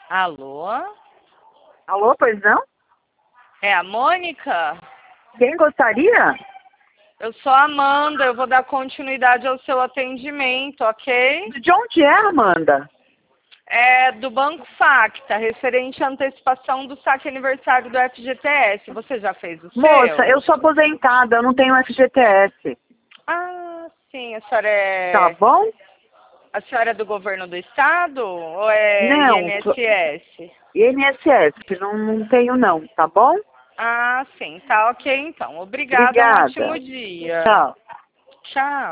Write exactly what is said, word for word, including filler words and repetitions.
Alô? Alô, pois não? É a Mônica? Quem gostaria? Eu sou a Amanda, eu vou dar continuidade ao seu atendimento, ok? De onde é, Amanda? É do Banco Facta, referente à antecipação do saque aniversário do F G T S. Você já fez o Moça, seu? eu sou aposentada, eu não tenho F G T S. Ah, sim, a senhora Tá é... bom? A senhora é do governo do estado ou é Não, sou- I N S S? I N S S, não, não tenho não, tá bom? Ah, sim, tá ok então. Obrigada, um ótimo Obrigada. dia. Tchau. Tchau.